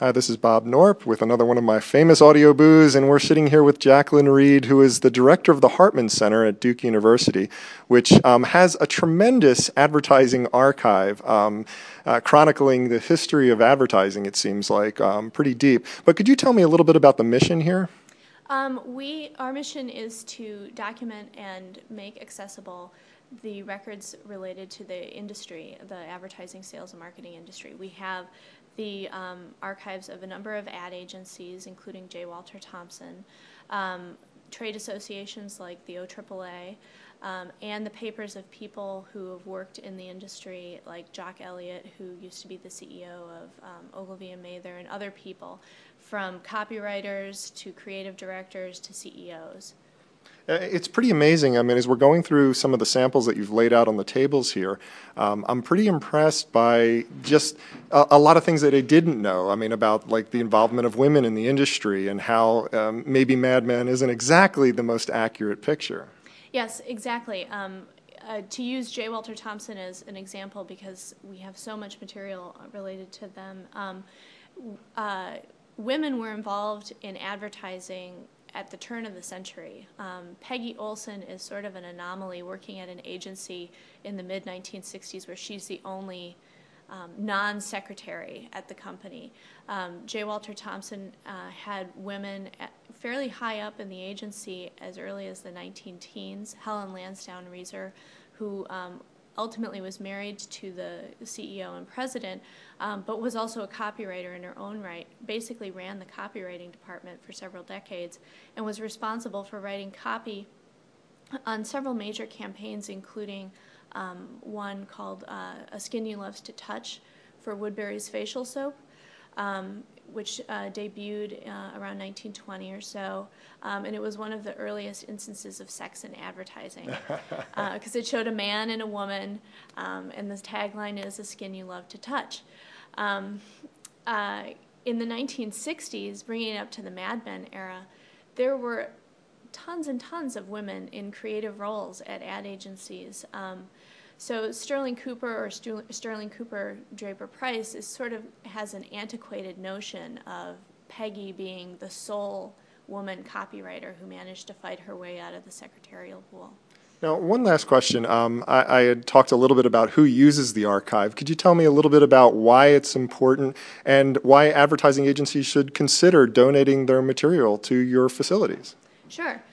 Hi, this is Bob Norp with another one of my famous audio boos, and we're sitting here with Jacqueline Reed, who is the director of the Hartman Center at Duke University, which has a tremendous advertising archive, chronicling the history of advertising, it seems like, pretty deep. But could you tell me a little bit about the mission here? Our mission is to document and make accessible the records related to the industry, the advertising, sales, and marketing industry. We have the archives of a number of ad agencies, including J. Walter Thompson, trade associations like the OAAA, and the papers of people who have worked in the industry, like Jock Elliott, who used to be the CEO of Ogilvy and Mather, and other people, from copywriters to creative directors to CEOs. It's pretty amazing. I mean, as we're going through some of the samples that you've laid out on the tables here, I'm pretty impressed by just a lot of things that I didn't know. I mean, about like the involvement of women in the industry and how maybe Mad Men isn't exactly the most accurate picture. Yes, exactly. To use J. Walter Thompson as an example, because we have so much material related to them, women were involved in advertising at the turn of the century. Peggy Olson is sort of an anomaly working at an agency in the mid-1960s where she's the only non-secretary at the company. J. Walter Thompson had women fairly high up in the agency as early as the 19-teens. Helen Lansdowne Reeser, who ultimately was married to the CEO and president, but was also a copywriter in her own right, basically ran the copywriting department for several decades, and was responsible for writing copy on several major campaigns, including one called A Skin You Loves to Touch for Woodbury's facial soap, which debuted around 1920 or so, and it was one of the earliest instances of sex in advertising, because it showed a man and a woman, and the tagline is "A Skin You Love to Touch." In the 1960s, bringing it up to the Mad Men era, there were tons and tons of women in creative roles at ad agencies. So Sterling Cooper, or Sterling Cooper Draper Price, has an antiquated notion of Peggy being the sole woman copywriter who managed to fight her way out of the secretarial pool. Now, one last question. I had talked a little bit about who uses the archive. Could you tell me a little bit about why it's important and why advertising agencies should consider donating their material to your facilities? Sure.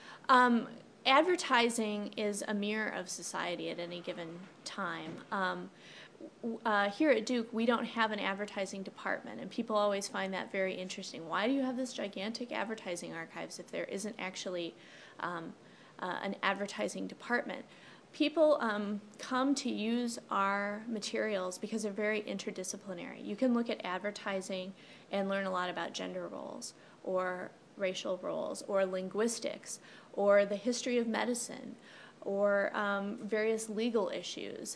Advertising is a mirror of society at any given time. Here at Duke, we don't have an advertising department, and people always find that very interesting. Why do you have this gigantic advertising archives if there isn't actually an advertising department? People come to use our materials because they're very interdisciplinary. You can look at advertising and learn a lot about gender roles, or racial roles, or linguistics, or the history of medicine, or various legal issues.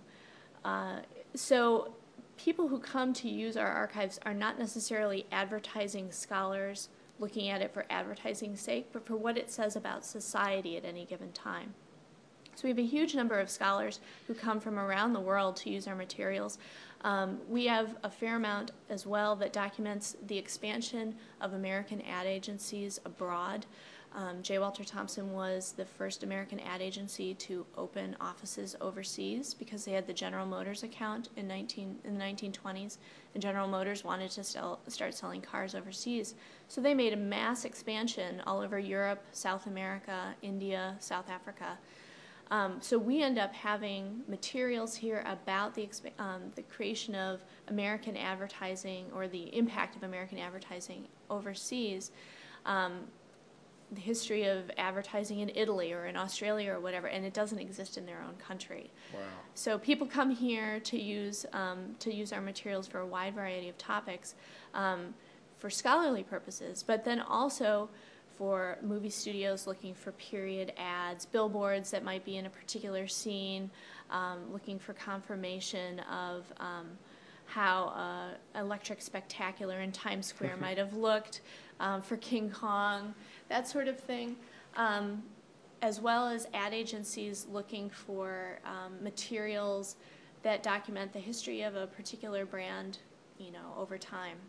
So people who come to use our archives are not necessarily advertising scholars looking at it for advertising's sake, but for what it says about society at any given time. So we have a huge number of scholars who come from around the world to use our materials. We have a fair amount as well that documents the expansion of American ad agencies abroad. J. Walter Thompson was the first American ad agency to open offices overseas because they had the General Motors account in the 1920s, and General Motors wanted to start selling cars overseas. So they made a mass expansion all over Europe, South America, India, South Africa. So we end up having materials here about the creation of American advertising, or the impact of American advertising overseas, the history of advertising in Italy or in Australia or whatever, and it doesn't exist in their own country. Wow. So people come here to use our materials for a wide variety of topics, for scholarly purposes, but then also for movie studios looking for period ads, billboards that might be in a particular scene, looking for confirmation of how Electric Spectacular in Times Square might have looked, for King Kong, that sort of thing, as well as ad agencies looking for materials that document the history of a particular brand, over time.